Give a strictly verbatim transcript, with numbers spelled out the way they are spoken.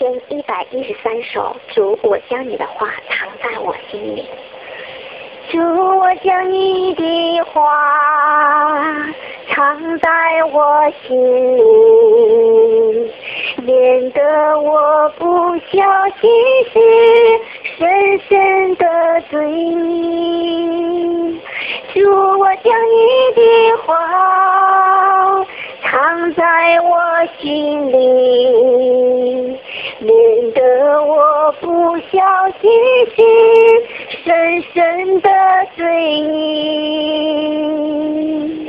千一百一十三首，主，我将你的话藏在我心里。主，我将你的话藏在我心里，免得我不小心是深深的罪你。主，我将你的话藏在我心里，免得我不小心是深深的罪你。